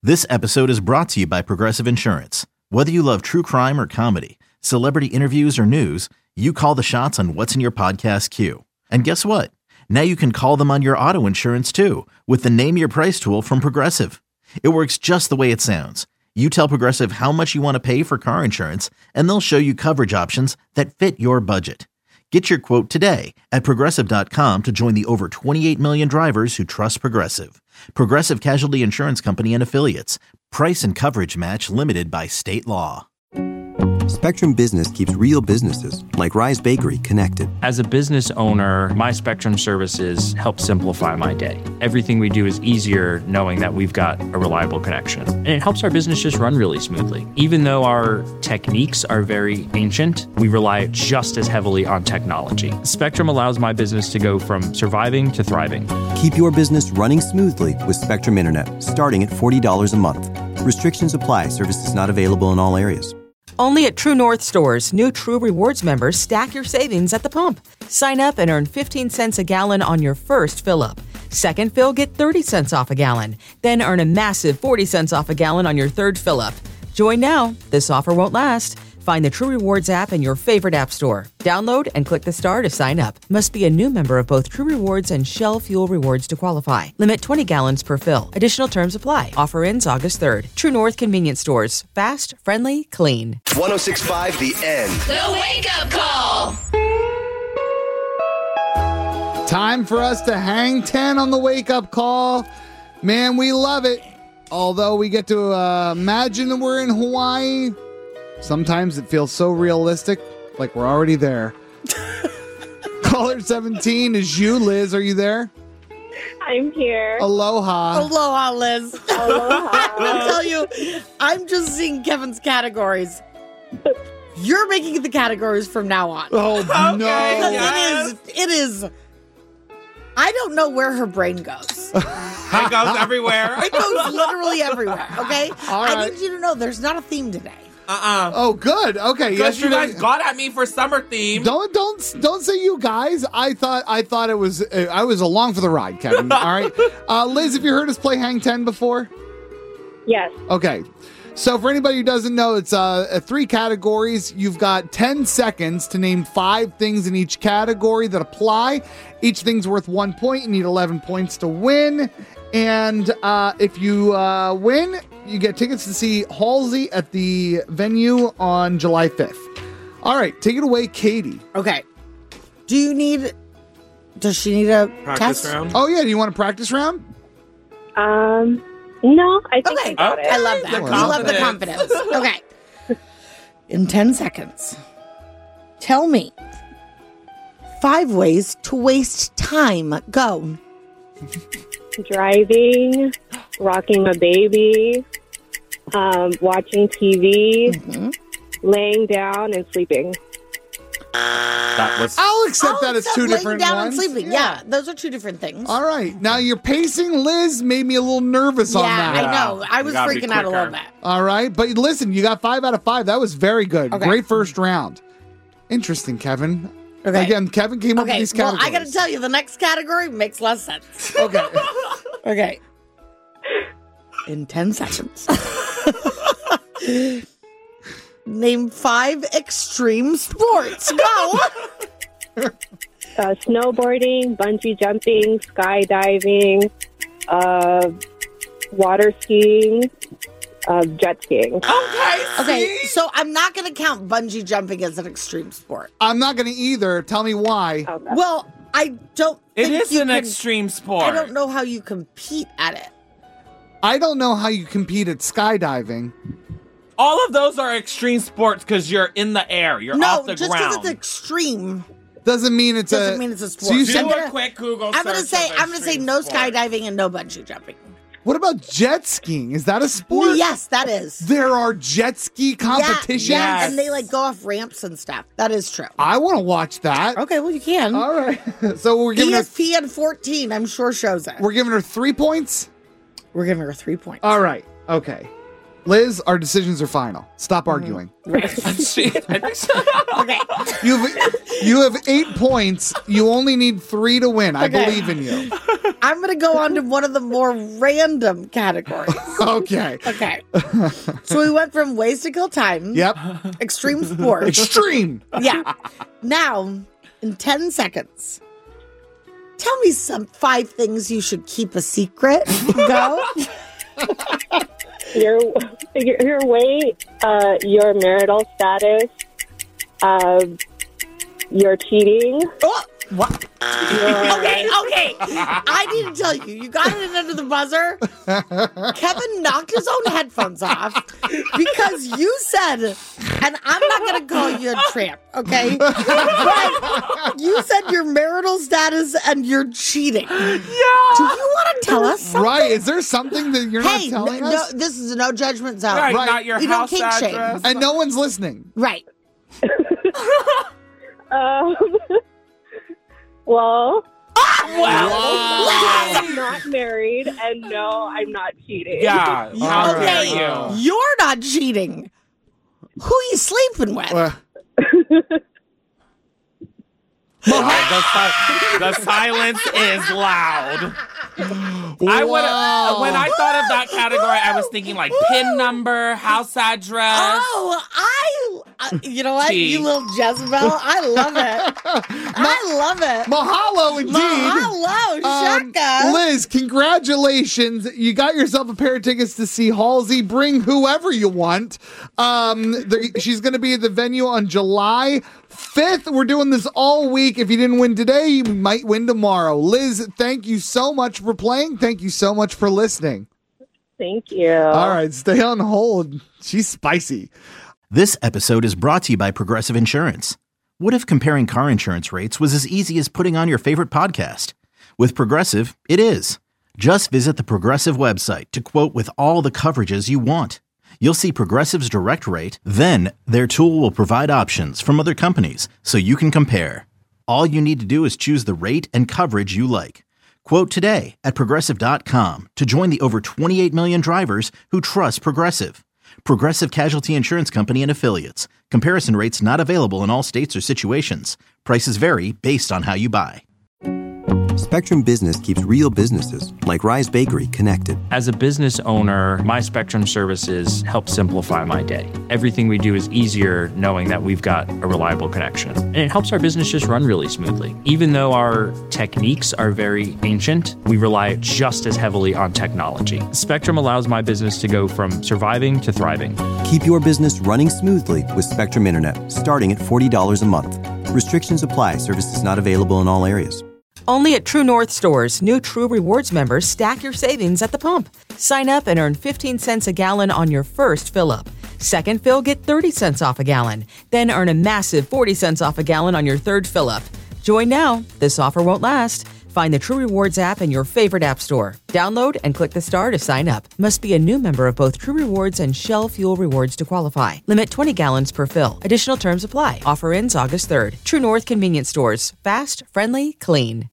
This episode is brought to you by Progressive Insurance. Whether you love true crime or comedy, celebrity interviews or news, you call the shots on what's in your podcast queue. And guess what? Now you can call them on your auto insurance too with the Name Your Price tool from Progressive. It works just the way it sounds. You tell Progressive how much you want to pay for car insurance, and they'll show you coverage options that fit your budget. Get your quote today at Progressive.com to join the over 28 million drivers who trust Progressive. Progressive Casualty Insurance Company and Affiliates. Price and coverage match limited by state law. Spectrum Business keeps real businesses, like Rise Bakery, connected. As a business owner, my Spectrum services help simplify my day. Everything we do is easier knowing that we've got a reliable connection. And it helps our business just run really smoothly. Even though our techniques are very ancient, we rely just as heavily on technology. Spectrum allows my business to go from surviving to thriving. Keep your business running smoothly with Spectrum Internet, starting at $40 a month. Restrictions apply. Services not available in all areas. Only at True North stores, new True Rewards members stack your savings at the pump. Sign up and earn 15 cents a gallon on your first fill-up. Second fill, get 30 cents off a gallon. Then earn a massive 40 cents off a gallon on your third fill-up. Join now. This offer won't last. Find the True Rewards app in your favorite app store. Download and click the star to sign up. Must be a new member of both True Rewards and Shell Fuel Rewards to qualify. Limit 20 gallons per fill. Additional terms apply. Offer ends August 3rd. True North Convenience Stores. Fast, friendly, clean. 106.5 The End. The Wake Up Call. Time for us to hang 10 on the Wake Up Call. Man, we love it. Although we get to imagine that we're in Hawaii, sometimes it feels so realistic, like we're already there. Caller 17 is you, Liz. Are you there? I'm here. Aloha. Aloha, Liz. Aloha. I'll tell you, I'm just seeing Kevin's categories. You're making the categories from now on. Oh, Okay. no. Yes. It is. I don't know where her brain goes. It goes everywhere. It goes literally everywhere, okay? All right. I need you to know there's not a theme today. Oh, good. Okay. Because you guys got at me for summer theme. Don't say you guys. I thought it was I was along for the ride, Kevin. All right. Liz, have you heard us play Hang 10 before? Yes. Okay. So for anybody who doesn't know, it's 3 categories. You've got 10 seconds to name 5 things in each category that apply. Each thing's worth 1 point. You need 11 points to win. And if you win, you get tickets to see Halsey at the venue on July 5th. All right, take it away, Katie. Okay. Does she need a Practice test? round? Oh, yeah. Do you want a practice round? No, I think I Okay. got it. I love that. We love the confidence. Okay. In 10 seconds, tell me 5 ways to waste time. Go. Driving, rocking a baby, watching TV, laying down, and sleeping. That was I'll accept that it's 2 laying different down ones. and sleeping. Yeah, those are 2 different things. All right. Now, your pacing, Liz, made me a little nervous on Yeah, that. I know. I was You gotta be freaking out a little quicker. bit. All right. But listen, you got 5 out of 5. That was very good. Okay. Great first round. Interesting, Kevin. Okay. Again, Kevin came up with Okay, these well, categories. I got to tell you, the next category makes less sense. Okay. Okay. In 10 seconds. Name 5 extreme sports. Go. Snowboarding, bungee jumping, skydiving, water skiing, jet skiing. Okay, so I'm not going to count bungee jumping as an extreme sport. I'm not going to either. Tell me why. Okay. Well, I don't It think is you an can- extreme sport. I don't know how you compete at it. I don't know how you compete at skydiving. All of those are extreme sports because you're in the air. You're No, off the just ground. because it's extreme Doesn't mean it's doesn't a. mean it's a sport. So you Do said, a quick Google I'm gonna search say of I'm gonna say extreme no sport. skydiving and no bungee jumping. what about jet skiing? Is that a sport? Yes, that is. There are jet ski competitions. Yeah, Yes. and they like go off ramps and stuff. That is true. I want to watch that. Okay, well you can. All right. So we're giving her ESPN 14, I'm sure shows it. we're giving her 3 points. We're giving her 3 points. All right. Okay. Liz, our decisions are final. Stop arguing. Okay. You have 8 points. You only need 3 to win. I believe in you. I'm going to go on to one of the more random categories. Okay. Okay. So we went from ways to kill time. Yep. Extreme sports. Extreme. Yeah. Now, in 10 seconds, tell me 5 things you should keep a secret. Go. Your weight, your marital status, your cheating. Oh, what? Okay. I need to tell you, you got it in under the buzzer. Kevin knocked his own headphones off because you said, and I'm not going to call you a tramp, okay? But you said your marital status and you're cheating. Yeah. Do you want to tell us something? Right. Is there something that you're not telling us? No, this is a no judgment zone. Right, not your you house don't kink shame. address. And no one's listening. Right. Well, Wow. I'm not married, and no, I'm not cheating. Yeah. How dare Okay, you? you're not cheating. Who you sleeping with? The silence is loud. When I thought of that category, I was thinking like PIN number, house address. Oh, you know what? Gee. You little Jezebel. I love it. I love it. Mahalo, indeed. Mahalo, Shaka. Liz, congratulations. You got yourself a pair of tickets to see Halsey. Bring whoever you want. She's going to be at the venue on July 5th. We're doing this all week. If you didn't win today, you might win tomorrow. Liz, thank you so much for playing. Thank you so much for listening. Thank you. All right, stay on hold. She's spicy. This episode is brought to you by Progressive Insurance. What if comparing car insurance rates was as easy as putting on your favorite podcast? With Progressive, it is. Just visit the Progressive website to quote with all the coverages you want. You'll see Progressive's direct rate, then their tool will provide options from other companies so you can compare. All you need to do is choose the rate and coverage you like. Quote today at Progressive.com to join the over 28 million drivers who trust Progressive. Progressive Casualty Insurance Company and Affiliates. Comparison rates not available in all states or situations. Prices vary based on how you buy. Spectrum Business keeps real businesses, like Rise Bakery, connected. As a business owner, my Spectrum services help simplify my day. Everything we do is easier knowing that we've got a reliable connection. And it helps our business just run really smoothly. Even though our techniques are very ancient, we rely just as heavily on technology. Spectrum allows my business to go from surviving to thriving. Keep your business running smoothly with Spectrum Internet, starting at $40 a month. Restrictions apply. Services not available in all areas. Only at True North stores, new True Rewards members stack your savings at the pump. Sign up and earn 15 cents a gallon on your first fill-up. Second fill, get 30 cents off a gallon. Then earn a massive 40 cents off a gallon on your third fill-up. Join now. This offer won't last. Find the True Rewards app in your favorite app store. Download and click the star to sign up. Must be a new member of both True Rewards and Shell Fuel Rewards to qualify. Limit 20 gallons per fill. Additional terms apply. Offer ends August 3rd. True North Convenience Stores. Fast, friendly, clean.